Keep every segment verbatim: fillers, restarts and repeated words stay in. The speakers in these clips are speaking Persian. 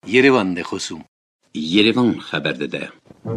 Yerevan de خصوم Yerevan خبر داده.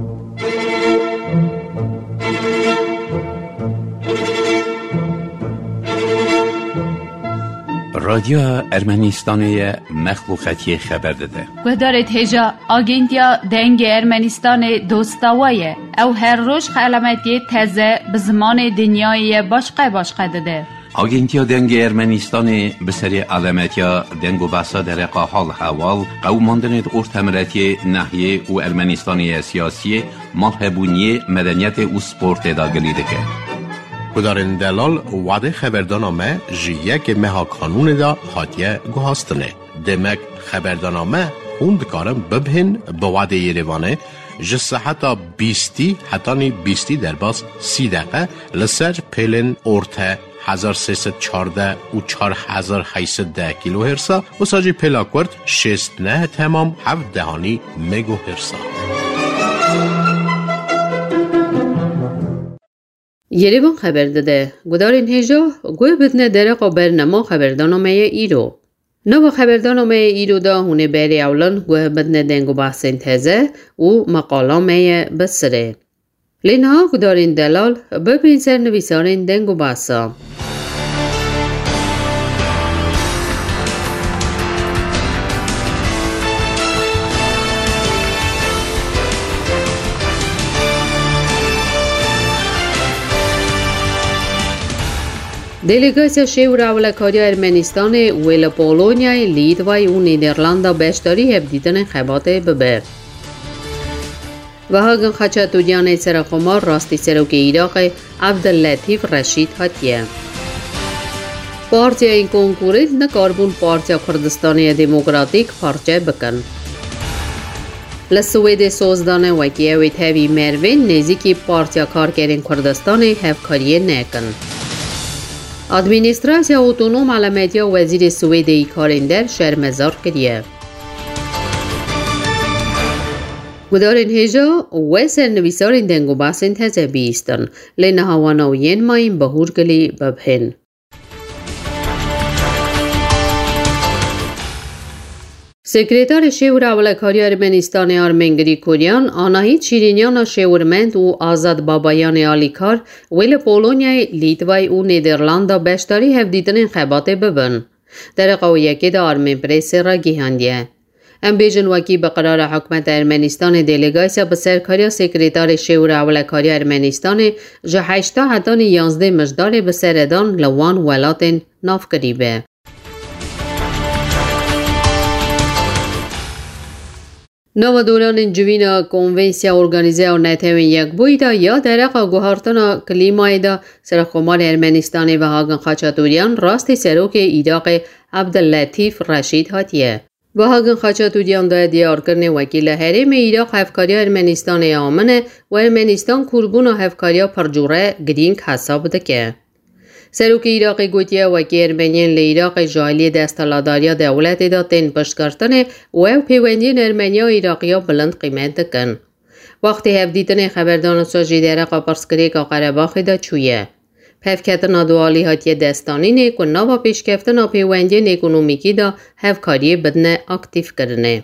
رادیو ارمنستان مخلوقاتی خبر داده. گذارت هجا آگنتیا دنگ ارمنستان دوستاویه او هر روز علامتی تازه به زمان دنیای باشقه باشقه داده. آگنتیا دنگ ارمنستان به سری علامتیا دنگ و بحثا در حال حوال قوماندن ارتمرتی ناحیه و ارمنستانی سیاسی مالهبونی مدنیت و سپورت داگلی دکه. کدارن دلال وعده خبردانامه جیه که مها کانون دا هاتیه گوهاستنه. دمک خبردانامه خوند کارم ببهن به وعده یریوانه جسه حتی بیستی حتی نی بیستی در باز سی دقیقه لسر پیلن ارته هزار سیصد چارده و چار هزار هیصد ده کیلو هرسا و ساجی پیلاکورد شست نه تمام هفت دهانی مگو هرسا. یریوان خبر داده گدارین هجا گوه بدنه درقا برنما خبردانامه ایرو. نو خبردانامه ایرو دا هونه بری اولان گوه بدنه دنگو بحثین تازه و مقالامه بسره. لینها گدارین دلال ببین سر نویسارین دنگو بحثا. دلیگاسیا شیور اولکاری ارمنستان ویل پولونیای لیتوای و نیدرلندا بشتاری هب دیدن خبات ببر. و هاگن خچاتوریان سرخمار راستی سروک ایراق عبداللطیف رشید هاتیه. پارتیا این کنکوریت نکاربون پارتیا کردستانی دموکراتیک پارچه بکن. لسوید سوزدان وکیه و تاوی مروین نزیکی پارتیا کارگرین کردستانی هفکاریه نکن. ادمینستراسیا اتونوم علامتیا وزیر سوئد ای کارندر شرمزار کریه. گدارین هجا و سرنویسارین دنگو بحثین تازه بیستن لین هواناوین ماین بهور گلی ببهن. سکرتار شیور اولکاری ارمنستان آرمنگری کوریان آناهی چیرینیان شیورمند و آزاد بابایان آلیکار ویل پولونیای لیتوای و نیدرلندا بشتاری هفدیدن خبات ببن. در قویه که دا آرمن پریس را گیهاندیه. ام بیجن وکی بقرار حکمت ارمنستان دلیگایسیا به سرکاری سکرتار شیور اولکاری ارمنستان جه هشتا حدان یانزده مجدار به سردان لوان ولاتن ناف کریبه. نو دوران جوینا کنونسیا ارگانیزه و نتوین یک بویدا یا درقا گوهارتنا کلیمای دا سرخمار ارمنستان و هاگن خاچاتوریان راستی سروک ایراق عبداللطیف رشید هاتیه. و هاگن خاچاتوریان دا دیار کرن وکیل حریم ایراق هفکاری ارمنستان آمنه و ارمنستان کربون و هفکاری پرجوره گرینگ حساب دکه. سروک ایراق گوتیه وکی ارمنیان لیراق جالی دستالاداریا دولت دا تین پشت کردن و او پیوندین ارمنیا و ایراقیا بلند قیمت دکن. وقتی هفدیدن خبردان ساجی درقا پرسکری که قرباخی دا چویه. پفکتنا دوالی هاتیه دستانی نیک و نوا پیشکفتنا پیوندین اکونومیکی دا هفکاری بدن اکتیف کرنه.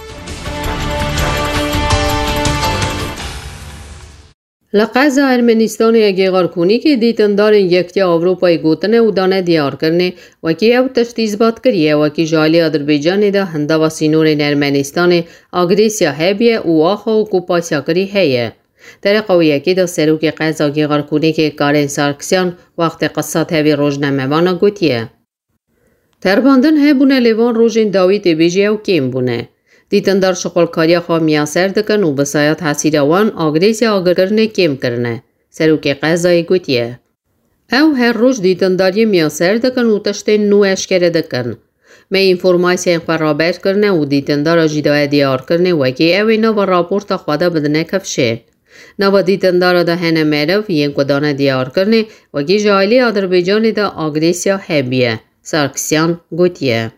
لقضا ارمنستان اگیغار کنی که دیتندار یکتی آوروپای گوتنه و دانه دیار کرنه و که او تشتیزبات کریه و که جالی آذربایجان دا هنده و سینور ارمنستان آگریسیا هبیه و آخا و کوپاسیا کری هیه. در قویه که دا سروک قضا اگیغار کنی که کارن سارکسیان وقت قصات هبی روزنامه وانا گوتیه. ترباندن هبونه لیوان روژین داوید بیجیه و کیم بونه. دیتندار شغلکاری خواه میاسر دکن و بسایت حسیر وان آگریسیا آگر کرنه کم کرنه. سروک قضای گوتیه. او هر روز دیتنداری میاسر دکن و تشت نو اشکره دکن. می اینفورمایسی این خواه رابط کرنه و دیتندار جیدای دیار کرنه و که اوی نو راپورت خواده بدنه کفشه. نو دیتندار دا هنه میرف ین کدانه دیار کرنه و که جایلی آذربایجان دا آگریسیا هبیه. سارکسیان گوتیه.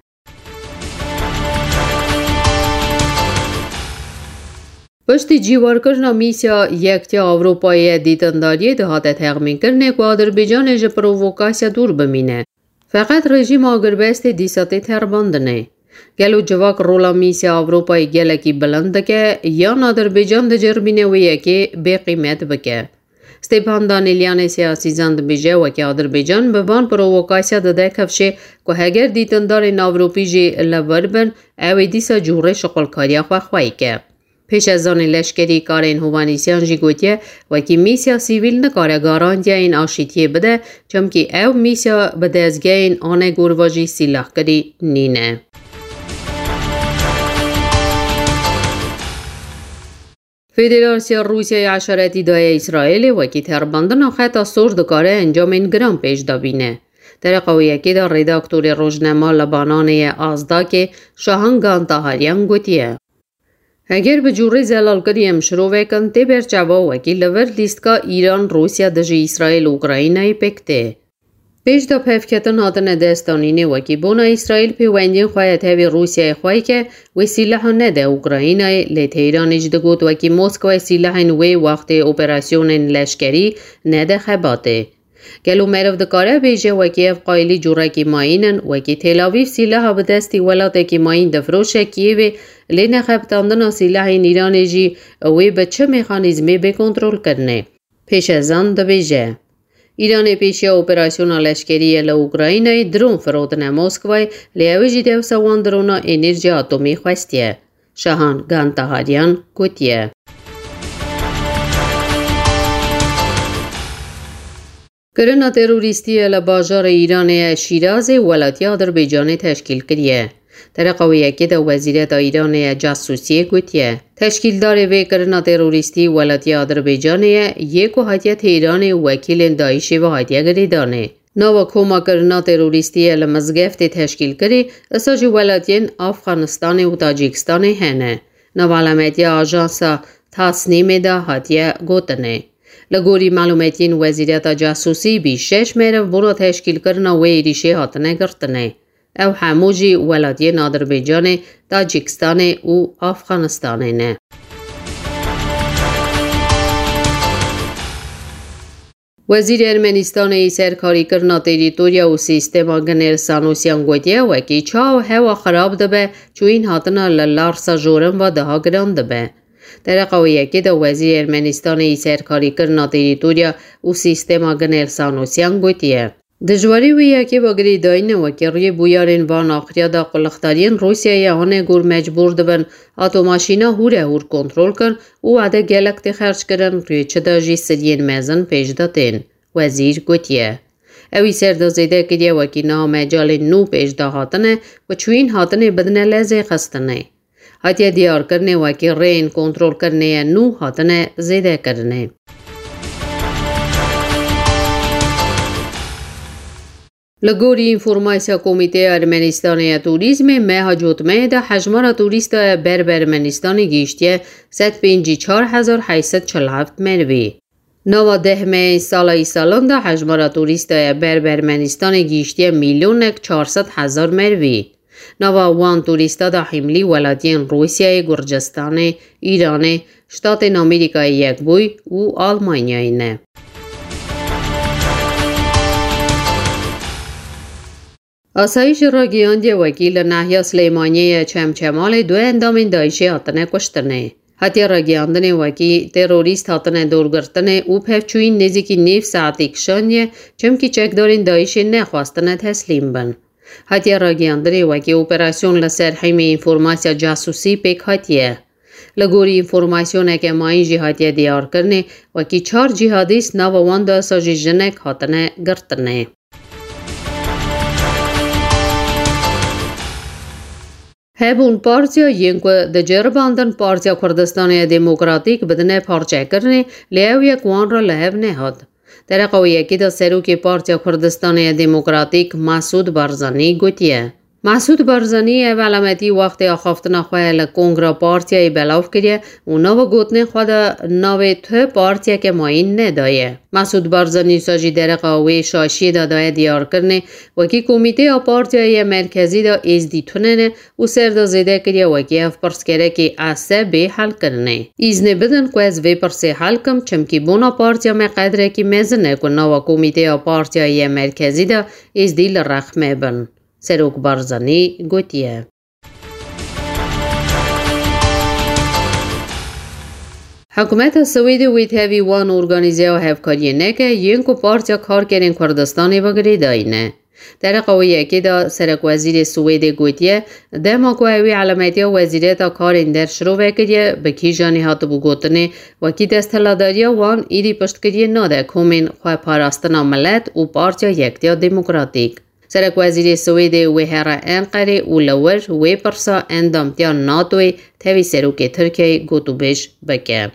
پشتی جیوار کرنا میسیا یکتی آوروپایی دیتنداری دهات تغمین کرنه که آذربایجان جه پرووکاسیا دور بمینه. فقط رژیم آگربست دیساتی ترباندنه. گلو جواک رولا میسیا اوروپای گلکی بلند که یا آذربایجان د جرمینه ویه که به قیمت بکه. ستیپان دانیلیان سیاسیزان دبیجه و که آذربایجان به وان پرووکاسیا داده کفشه که هگر دیتندار ناوروپی جی لوربن اوی دیسا جوره شغلکاریا خواه خواهی که. پیش از آن لشکری کارین هوانیسیان جی گوتیه و که میسیا سیویل نکاره گارانتیا این آشیتیه بده چمکی او میسیا بده ازگه این آنه گورواجی سیلاح کری نینه. فدراسیا روسیه عشراتی دای اسرائیل و که تربندن خطا سور دکاره انجام این گرام پیش دابینه. در قویه که در رداکتور روزنامه لبنانی آزدا که شاهنگان تاهریان گوتیه. اگر به جوری زلال کریم شروع وکن تی برچاوا و که لور لیست که ایران روسیا دجی اسرائیل اوکراینای پکته. پیش دا پفکتن هاتن دستانینه و که بونا اسرائیل پیوندین خواهد هوی روسیه خواهی که و سیلح نده اوکراینای لیت ایران اجدگود و که موسکو سیلح نوی وقت اپراسیون لشکری نده خباته. گلو مرف دکاره بیجه و که اف قایلی جوره که ماینن و که تلاویف سیلح به دستی ولاته که ماین دفروشه کیوی لینه خبتاندن سیلح ایران جی وی به چه میخانیزمی به کنترل کرنه. پیش از آن دبیجه. ایران پیشی اپراسیون لشکری لوکراینای درون فرودن موسکوی لیویجی دیو سوان درونا انرژی اتمی خواستیه. شاهان گانتاهاریان گوتیه. کرنا تروریستی لباجار ایران شیراز ولایت آذربایجان تشکیل کریه. در قویه که دا وزیرت ایران جاسوسی گوتیه. تشکیلدار وی کرنا تروریستی ولایت آذربایجان یک و هاتیت ایران وکیل داعش و هاتیه گریدانه. نو کوما کرنا تروریستی لمزگفت تشکیل کری اساجی ولایتین افغانستان و تاجیکستان هنه. نو علامتی آژانس تصنیم دا هاتیه گوتنه. لگوری معلوماتین وزیرت جاسوسی بی شش مرف برو تشکیل کرنا وی ریشه هاتنه گرتنه. او هموجی ولایتین آذربایجان، تاجیکستان و افغانستان نه. وزیر ارمنستان سرکاری کرنا تریتوریا و سیستم گنر سانوسیان گوتیه و که چاو هوا خراب دبه چو این هاتنا للارسا جورم و دها گران دبه. در قویه که دا وزیر ارمنستان سرکاری کرنا تریتوریا و سیستم گنر سانوسیان گوتیه. دجواری ویه که بگری داینه و که روی بویارین وان آخریا دا قلختارین روسیه یه هانه گور مجبور دبن آتوماشینا هوره هور کنترول کن و عده گلکت خرچ کرن روی چه دا جی سرین مزن پیش داتین. وزیر گوتیه. اوی سردازیده کریه و که نا مجال نو پیش دا هاتنه و چوین هاتنه بدنه لزه خستنه. هاتیه دیار کرنه و که رین کنترول کرنه نو هاتنه زیده کرنه. لگوری اینفورماسیا کمیته ارمنستان توریسم ماه جوتمه ده حجمار توریست بر ارمنستان گیشتیه صد و پنجاه و چهار هزار و هشتصد و چهل و هفت منوی. نو ده مه سال ای سالان ده حجمار توریست بر ارمنستان گیشتیه میلیون و چهارصد هزار منوی. نو وان توریستا ده حملی ولایتین روسیه، گرجستان، ایران، شتات آمریکای یک بوی و آلمانیای نه. آسایش را گیاندی وکیل نحیا سلیمانی چمچمال دو اندامین داعشی هاتنه کشتنه. حتی را گیاندن وکی تروریست هاتنه دورگرتنه او پفچوین نزیکی نیف ساعتی کشانیه چمکی چکدارین داعشی نخواستنه تسلیم بن. حتی را گیاندن وکی اپراسیون لسر حیمی اینفورماسیا جاسوسی پیک هاتیه. لگوری اینفورماسیونه که ماین جهادیه دیار کرنه وکی چار جهادیست نو وان دا ساجی جنک هاتنه گرتنه. هبون پارتیا ینکو د جرباندن پارتیا کردستان دموکراتیک بدنه پارچه کرنه لیو یک وان را لحب نهاد. در قویه که دا سروک پارتیا کردستان دموکراتیک مسعود بارزانی گوتیه. مسعود بارزانی علامتی وقت آخافتن خواه لکنگرا پارتیای بلاف کریه و نو گوتنه خواه دا نو تو پارتیا که ماین ندایه. مسعود بارزانی ساجی در قوی شاشی دا دای دیار کرنه و که کمیته پارتیای مرکزی دا از دیتوننه و سردا زیده کریه و که اف پرس کره که اسه به حل کرنه. ایزنه بدن که از وی پرسه حل کم چمکی بونا پارتیا میں قدره که مزنه که نو کمیته پارتیای مرکزی دا از دیل رخمه بن. سروک بارزانی گوتیه. حکومت سوئد ویت هاوی وان ارگانیزه و هفکاری نکه ینکو پارتیا کار کرین کردستانی وگری داینه. در قویه که دا سرک وزیر سوئد گوتیه دما کو اوی علامتی وزیره تا کارین در شروع وکریه بکی جانی هات بو گوتنه و کی دستهلاداری وان ایری پشت کریه ناده کومین خواه پاراستنا ملت و پارتیا یکتیا دموکراتیک. سرک وزیر سوئد و هر انقره و لور و پرسا اندامتیا ناتوی تاوی سروک ترکیه گوتو بش بکه.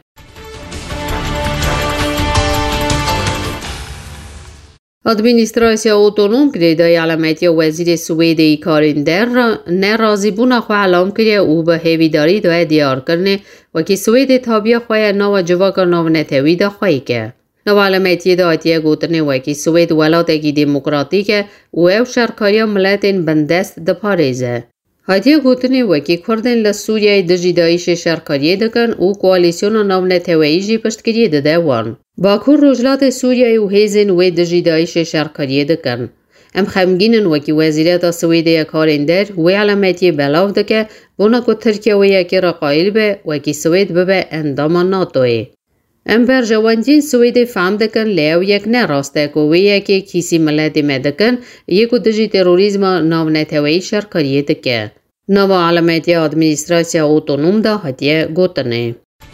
ادمینستراسیا اتونوم گریدای علامتی وزیر سوئد ای کارین در ناراضی بونا خو اعلام کریه او به هیویداری دوی دیار کرنه و که سوئد تابیا خواه نو جواکر نو نتوی دا خواهی که. نو علامتی دا آتیه گوترنه و که سوئد ولات اکی دموکراتیکه و او شرکاریا ملتین بندست دا پاریزه. هاتیه گوترنه و که کردن لسوریای دجی دایش شرکاریه دکن و کوالیسیون نو نتوی جی پشت کریه دده وان. باکور رجلات سوریای و هیزن و دجی دایش شرکاریه دکن. ام خمگینن و که وزیرات سوئد کارین در و علامتی بلاو دکه بونا که ترکیه و یکی را قائل به و که سوئد ببه اندام ناتوی. ام بر جواندین سوئد فهم دکن لیو یک نراسته که و یکی کسی ملت مدکن یکو دجی تروریزم ناو نتوی شرکاریه دکه. نو علامتی ادمینستراسیا اتونوم دا هاتیه گوتنه.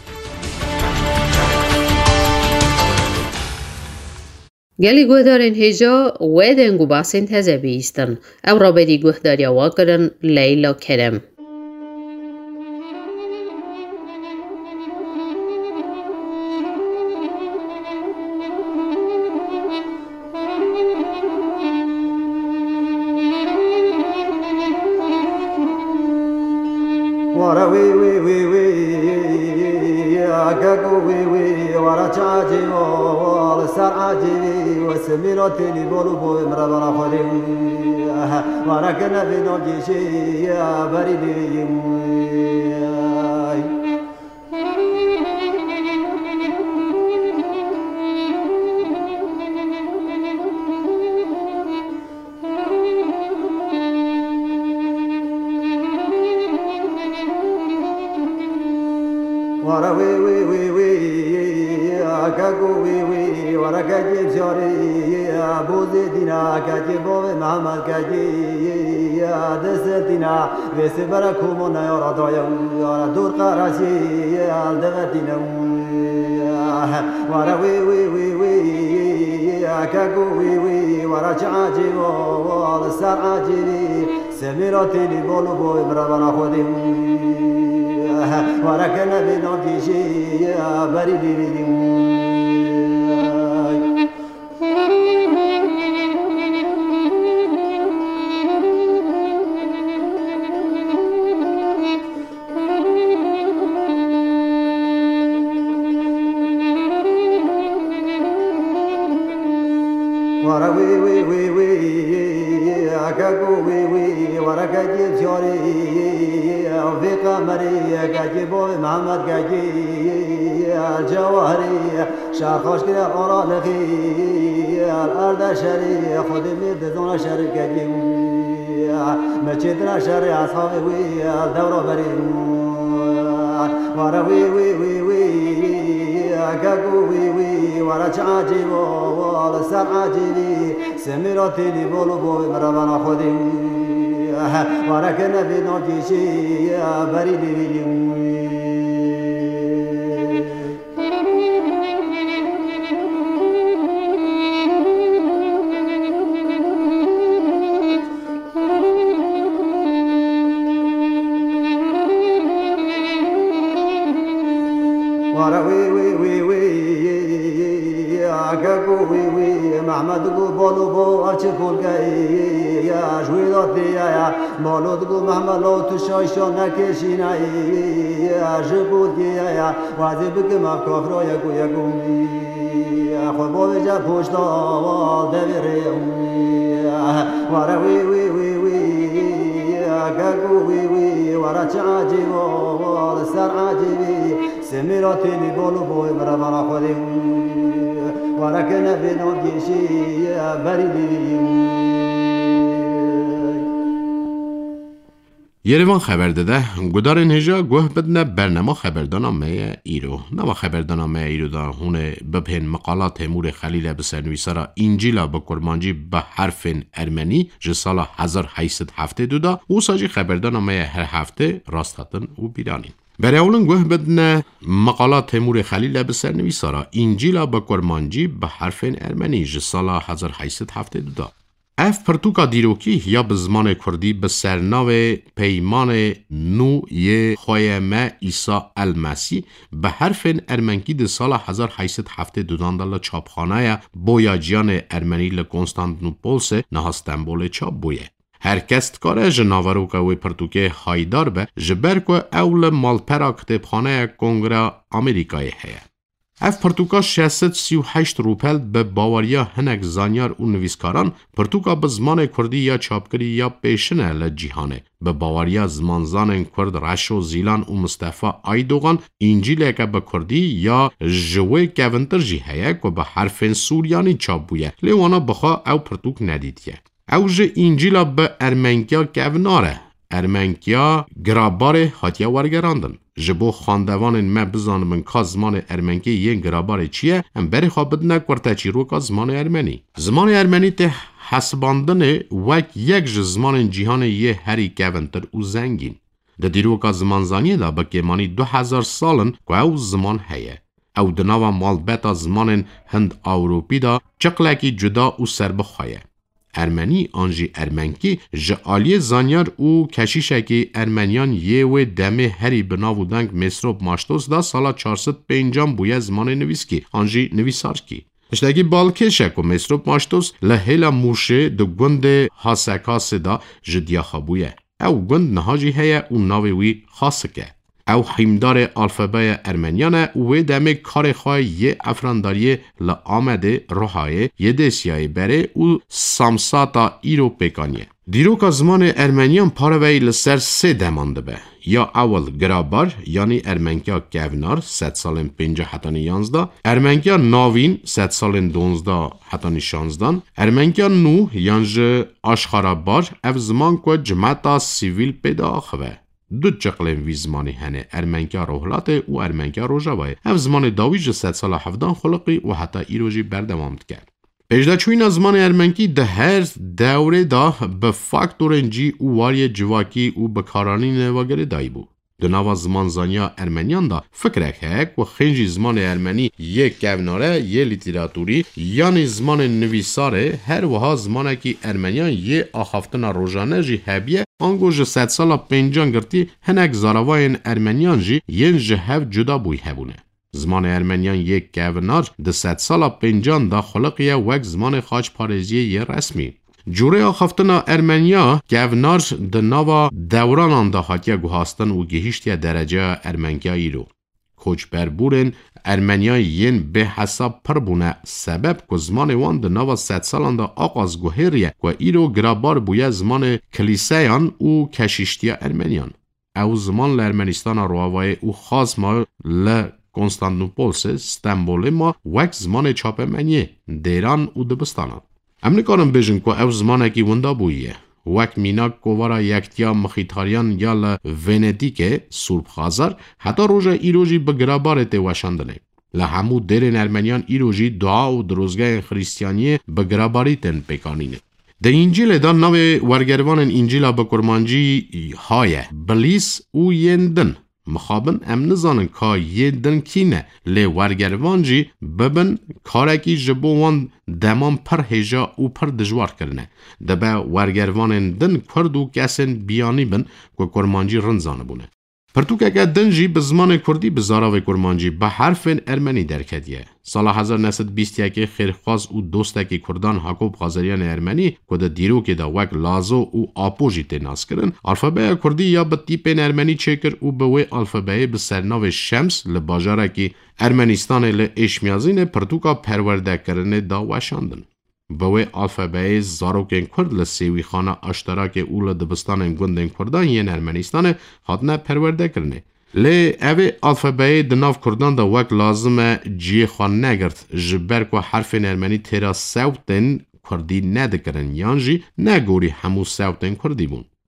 گلی گوهدارین هجا و دنگو باسین تزه بیستن او را بری گوهداری واکرن لیلا کرم. وارا وی وی وی وی اگو وی وی وارا چاجی وال سر عجی و سمیراتی لی بولو بو امرا خودی وارا کنه بینو جیشی بری بیم وارا وی وی وی وی اگو وی وی وارا کجی جاری ابوزی دینا کجی بوی محمد کجی دست دینا ویس برا کومون یارا دایم یارا دور قراشی الدغ دینا وارا وی وی وی وی اگو وی وی وارا چاجی وال سر عجی سمیراتی لی بولو بو امرا خودی وارا کنه بینو کشی بری بیبیدیم وارا وی وی وی وی اگو وی وی وارا کجی جاری في قمري كاجي بوي محمد كاجي الجواهري شاخوش كده أورا لخي الأرض شري خدي ميد دون شري كاجي مجدنا شري أصحابي وي الدورة بري ورا وي وي وي وي كاكو وي وي ورا چاجي ولا سر عجيبي سميراتي لي بولو بوي مرابنا خدي وارا کنه بینو کشی بری بیبیم وارا وی وی وی وی اگو وی وی محمد گو بولو بو اچ کول گئی یا جویداتی یا مالود گو محمد لو تو شایشان نکشینای یا جبودی یا وادی بگم کافر یا گو یا گو خود بو جا پشت آوال دویریم وارا وی وی وی وی اگو وی وی وارا چاجی وال سر عجیبی سمیراتی لی بولو بو مرا خودی وارا کنه بینو گیشی بری بیم یریوان خبر داده گودارن هجا گوه بدنه برنامه خبردانامه ایرو نوا خبردانامه ایرو دا هونه ببهن مقالات مور خلیل بسرنویسارا انجیلا با کرمانجی به حرف ارمنی جسالا هزار هیست هفته دودا او ساجی خبردانامه هر هفته راستاتن و بیرانین برای اولن گوه بدنه مقالات مور خلیل بسرنویسارا انجیلا با کرمانجی به حرف ارمنی جسالا هزار هیست هفته دودا اف پرتوکا دیروکی یا به زمان کردی به سرناو پیمان نو یه خویمه ایسا المسی به حرف ارمنکی ده سال هزار و هشتصد و هفتاد دودان دل چاپخانه بویاجیان ارمنی لکنستانتینوپولس نه استانبول چاپ بویه. هر کس کاره جناورو که وی پرتوکه هایدار به جبر که اول مالپرا کتابخانه کنگره آمریکایی هیه. اف پرتوکا ششصد و سی و هشت روپل به باوریا هنگ زانیار و نویسکاران پرتوکا به زمان کردی یا چاپکری یا پیشنه لجیهانه به باوریا زمانزان کرد رشو زیلان و مصطفی آیدوغان انجیل که به کردی یا جوه گونترجی هیه که به حرف سوریانی چاپ بویه لیوانا بخوا او پرتوک ندیدیه او جه انجیلا به ارمنکیا گوناره ارمنکیا گرابار هاتیا ورگراندن جبو خاندوان ما بزانم من که زمان ارمنکی یه گرابار چیه هم بری خوابد نکورتا چی رو که زمان ارمنی زمان ارمنی ته حسباندن وک یک زمان جیهان یه هری گونتر و زنگین ده دیرو که زمان زانیه دا بکیمانی دو هزار سالن که او زمان هیه او دناوا مالبتا زمان هند آوروپی دا چقلکی جدا و سربخواه ارمنی آنجی ارمنکی جعالی زانیار و کشیشکی ارمنیان یه و دمه هری بناو دنگ مصروب ماشتوس دا سالا چهارصد و پنجاه بویه زمان نویسکی آنجی نویسارکی اشتاگی بالکشک و مصروب ماشتوس لحیل موشه دو گند حاسکاس دا جدیاخا بویه او گند نهاجی هیه و ناویوی خاصکه او حیمدار الفبای ارمنیانه و دمه کار خواه یه افرانداری لآمده روحای یه دسیای بره و سامساتا ایرو پیکانیه. دیرو که زمان ارمنیان پاروی لسر سه دمانده به یا اول گرابار یعنی ارمنکیا گونار ست سالن پنجه حتانی یانزده ارمنکیا ناوین ست سالن دونزده حتانی شانزدان ارمنکیا نو یعنی آشخارابار اف زمان که جمعتا سیویل پیدا خواه دو چقلن وی زمانی هنه ارمنکیا روحلاته و ارمنکیا روژاوه اف زمان داویج ست سال هفدان خلقی و حتی ایروژی بردمامد کرد. پیشده چوین زمان ارمنکی ده هر دوره دا به فاکتورنجی و واری جواکی و بکارانی نواگره دایی بود. دو نوا زمان زانیا ارمنیان دا فکرک هک و خنجی زمان ارمنی یک گوناره یه لیتراتوری یعنی زمان نویساره هر وها زمانه که ارمنیان یه آخافتنا روژانه جی هبیه آنگو جه ست سالا پنجان گرتی هنک زاراواین ارمنیان جی ین جه هف جدا بوی هبونه. زمان ارمنیان یک گونار ده ست سالا پنجان دا خلقیه وک زمان خاج پارزیه یه رسمی. جوره آخافتنا ارمنیا گونار ده نوا دوران آنده حاتیه گوهاستن و گهیشتیه درجه ارمنگیایی رو. کوچ بربورن ارمنیا ین به حساب پر بونه سبب که زمان وان ده نوا ست سالان ده آغاز گوهریه و ایرو گرابار بویه زمان کلیسیان و کشیشتیه ارمنیان. او زمان لارمنستان روابای او خاص ما ل کنستانتینوپولس استانبول ما وک زمان چاپ منیه دیران و دبستانان. ام نکارم بیشن که او زمانه که وندا بویه وک میناک کوارا یکتیا مخیطاریان یا لوندیکه سورب خازر حتی روژه ایروژی به گرابارت وشاندنه لحمو دیرن ارمنیان ایروژی دعا و دروزگاه خریستیانی به گراباریتن پیکانینه ده انجیل دا نوی ورگروان انجیل به کرمانجی هایه بلیس و یندن مخابن ام نزانن که یه دن کینه لی ورگروانجی ببن کارکی جبوان دمان پر هجا و پر دجوار کرنه دبه ورگروان دن کرد و کسن بیانی بن که کرمانجی رنزانه بونه پرتو که اگه دنجی به زمان کردی به زاراوی کرمانجی به حرف ارمنی درکدیه سال هزار و نهصد و بیست و یک خیرخواز و دوستکی کردان حاکوب غازریان ارمنی که ده دیرو که ده وک لازو و آپوژی تناس کرن الفبای کردی یا به تیپین ارمنی چکر و به وی الفبای به سرناو شمس لباجاره که ارمنستان لاشمیازین پرتو که پرورده کرنه دا وشاندن به وی الفبای زاروکین کرد لسیوی خانه اشتراک اول دبستان گندن کردان یین ارمنستان خاتنه پرورده کرنه لی اوی الفبای دناف کردان دا وک لازم جی خوان نگرد جبر که حرف ارمنی تیرا سوتن کردی ندکرن یانجی نگوری همو سوتن کردی بون.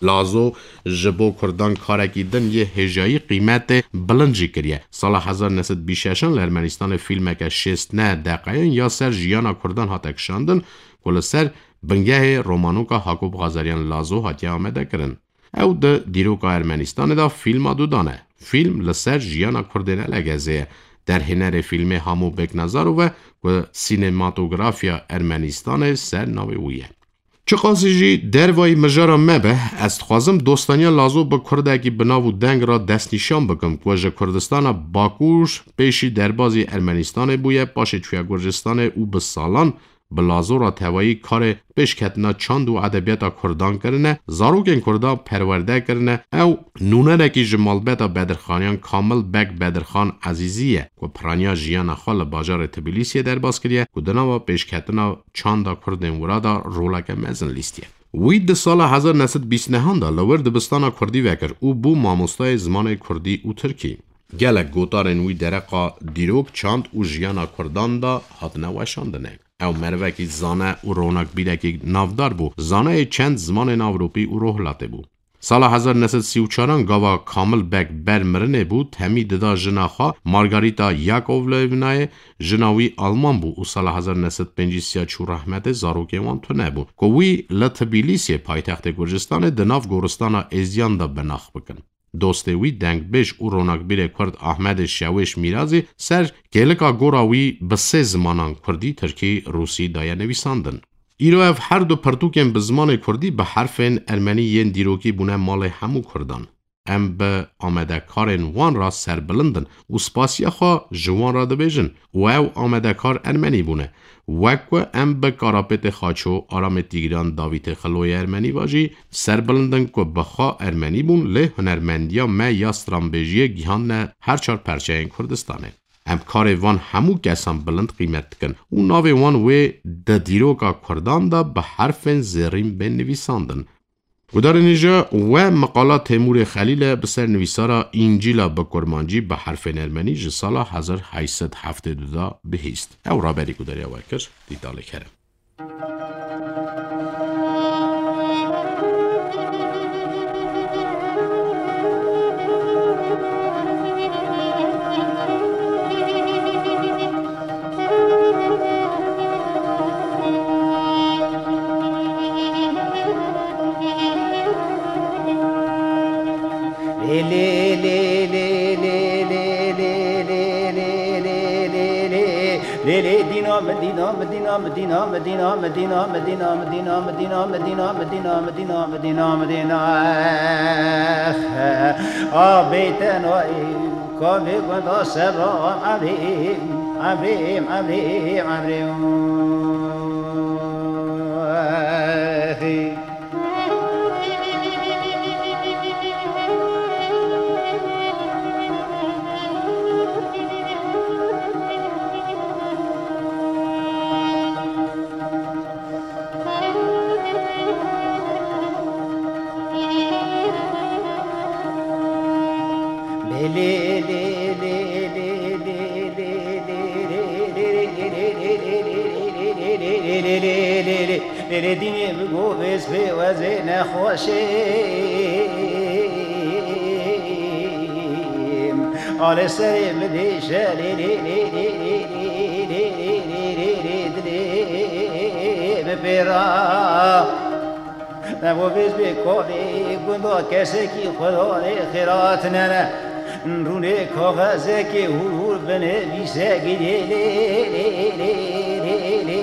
لازو جبو کردان کارکی دن یه هجایی قیمت بلنجی کریه. سال هزار و نهصد و بیست و شش لرمنستان فیلم که شست نه دقیقین یا سر جیانا کردان هات اکشاندن کل سر بنگه رومانوکا حاکوب غازریان لازو هاتی آمده کرن. او ده دیروکا ارمنستان دا فیلم دودانه. فیلم لسر جیانا کردنه لگزه. در هنر فیلم همو بک نظارو و سینماتوگرافیا ارمنستان سر ناویویه. چه قاسیجی در وای مجارا مبه است خوازم دوستانیا لازو با کردگی بناو دنگ را دست نشان بکم که وجه کردستان باکوش پیشی دربازی ارمنستان بویه باشه توی گرجستان او به سالان به لازو را توایی کار پیش کتنا چند و ادبیات کردان کرنه زاروکن کردا پرورده کرنه او نونه رکی جمال بیتا بدرخانیان کامل بک بدرخان عزیزیه که پرانیا جیان خال باجار تبلیسیه در باز کریه که دناوا پیش کتنا چند کردن ورادا رولک مزن لیستیه. وی ده سال هزار و نهصد و بیست و نه دا لور دبستان کردی وکر او بو ماموستای زمان کردی او ترکی. گلک گوتارن وی درقا دیروک چند او جیان کردان دا هاتنه وشاندنه. او مروکی زانه و رونق بیده که نافدار بو زانه چند زمان ناوروپی و روحلاته بو. سال هزار و نهصد و سی و چهار گاوا کامل بک برمرنه بود همی ددا جناخا مارگاریتا یاکوولوینای جناوی آلمان بو و سال هزار و نهصد و پنجاه و چهار رحمت زاروکی وان تو نبو که وی لطبیلیسی پایتخت گرجستان دناف گورستان ازیان دا بناخ بکن. دوسته وی دنگ بیش و رونق بیر کرد احمد شویش میرازی سر گلکا گوراوی بسه زمانان کردی ترکی روسی دایا نویساندن. ایرو اف هر دو پرتوکن به زمان کردی به حرفین ارمنی ین دیروکی بونه مال همو کردن. ام به آمده کارن وان را سر بلندن و سپاسیا خواه جوان را دبیجن و او آمده کار ارمنی بونه. وکو ام به کاراپت خاچو آرام تیگران داویت خلوی ارمنی واجی سر بلندن که بخوا ارمنی بون له هنرمندیا ما یا سترامبیجی گیهان نه هر چار پرچه این کردستانه. ام کار وان همو کسان بلند قیمت کن و ناوی وان وی ده دیروکا کردان دا به حرف زرین بین نویساندن. و در اینجا و مقالات تیمور خلیل بسر نویسارا انجیلا به کرمانجی به حرف ارمنی جسالا هزار و هشتصد و هفتاد و دو بهیست. او را بری کداری وکر دیداله کرم. Medina, Medina, Medina, Medina, Medina, Medina, Medina, Medina, Medina, Medina, Medina, Medina, Medina. Ah, beten oi, kami quando serra abrim, abrim, abrim, abrim. دینی بگو بس به وزه نخوشیم آل سری بدیشه لی لی لی لی لی لی لی لی بپیرا نبو بس به کاری گندا کسی کی خدا خیرات ننه رونه کاغذه که هور بنویسه گیلی لی لی لی لی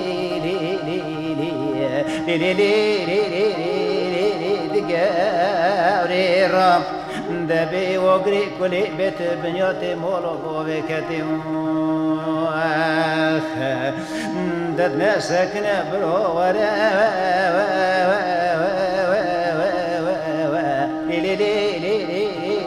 لی لی لی گوری رام دبی وگری کلی بیت بنیات مولو بوکتیم دد نسکن برو وره لی لی لی لی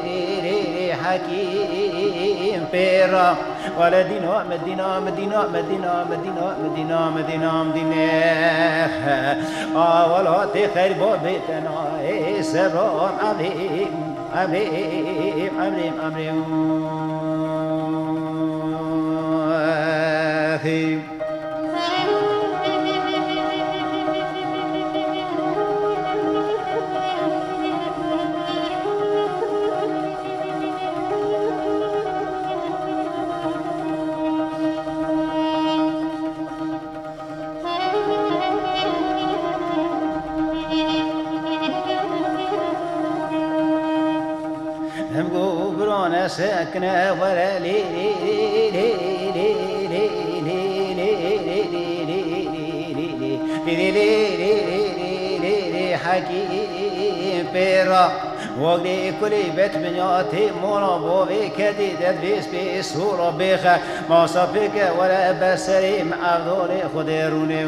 حکیم پیرام ولا دينا مدينة مدينة مدينة مدينة مدينة مدينة مدينة آه ولا تخير بابتنا سرام عظيم عظيم عظيم عظيم خدانا سكنا ولا لي لي لي لي لي لي لي حكيم بيرا وقلي كل بيت من ياتي مولا بوبي كدي دبيس بسورة بيخا ما صفيك ولا بسريم أفضل خدروني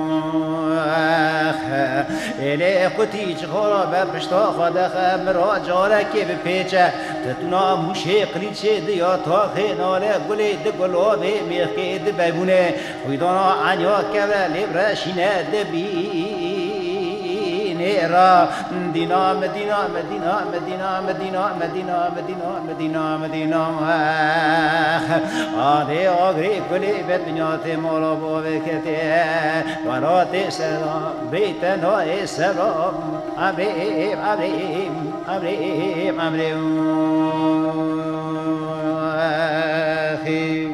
إلي قتي جخورا ببشتا خدخ مرا جارك بپیچه تتونا موشي قليچه ديا تاخي ناله قلي دقلو بي ميخي دبابونه خويدانا عنيا كبه لبرشينه دبي نيرا مدينة مدينة مدينة مدينة مدينة مدينة مدينة مدينة مدينة آدي آغري كلي بيت بنياتي مولا بوبكتي وراتي سلام بيتنا السلام أبريم أبريم أبريم أبريم أخي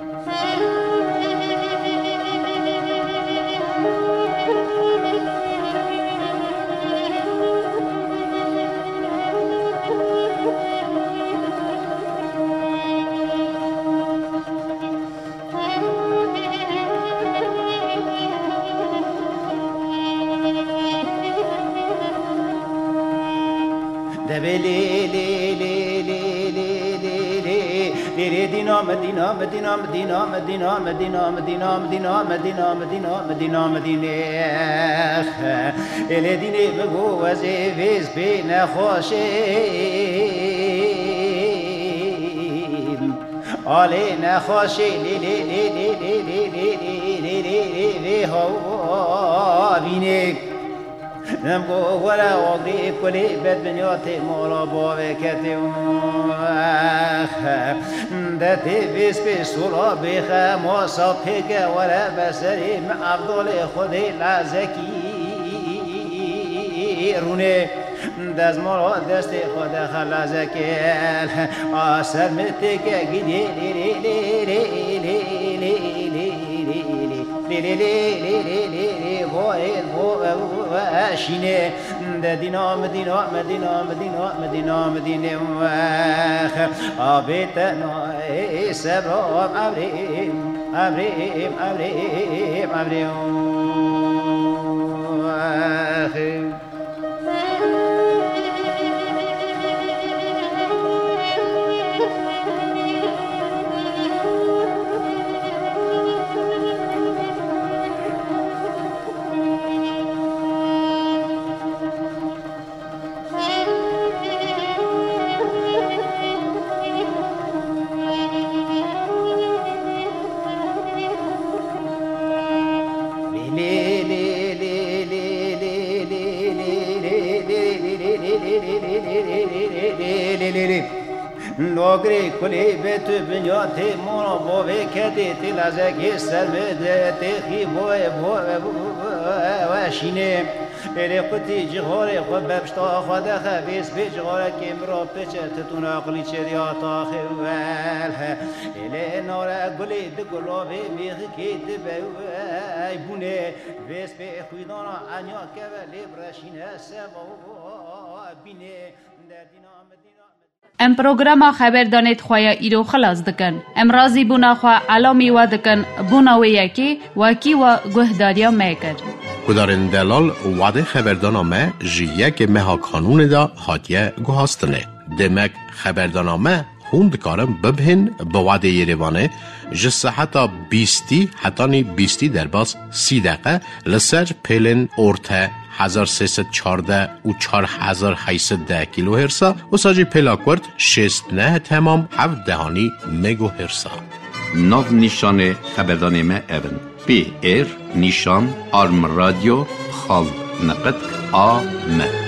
لي لي لي لي لي لي لي دينا مدينة مدينة مدينة مدينة مدينة مدينة مدينة مدينة مدينة مدينة مدينة اللي ديني بقو وزي فيز بين خوشين علينا خوشين لي لي لي لي لي لي لي لي لي هو بينك نمقو ولا وقري كلي بيت بنيوتي مولا بوبكتي داتي بيس بسورة بيخا موصف هيك ولا بسري مع أفضل خذي العزكي روني داز مرا دستي خدا خلا زكيل آسر متك جدي لي لي لي لي لي لي لي لي لي لي بوي بوي شينه مدينة مدينة مدينة مدينة مدينة مدينة أبيتنا سبرم أبريم أبريم أبريم أبريم نوكري كلي بيت بنياتي مولا بوبي كدي تلازكي سرمدي تخي بوي بوي واشيني إلي قتي جغوري خببشتا خدا خبيس بجغوري كمرا بيشة تتونا قلي چريا تاخر والها إلي نورا قلي دقلو بي ميخي دبي بوني بيس بي خويدانا عنيا كبه لبرشينه سبا بيني دادينا مدينة ام پروگراما خبر دانید خواه ایرو خلاص دکن. ام رازی بونا خواه علامی و دکن بونا و یکی وکی و گهداریا میکر. کدارن دلال وعده خبردانامه جیه که مها کانون دا حادیه گوهاستنه. دمک خبردانامه خوند کارم ببهن به وعده یریوانه جسه حتی بیستی حتی بیستی در باز سی دقیقه لسر پیلن ارته هزار سیصد چارده و چار هزار هیصد ده کیلو هرسا و ساجی پلاکورد شست نه تمام هفت دهانی مگو هرسا. ناو نیشان خبردانامه اون پی ایر نیشان آرم رادیو خال نقد آ م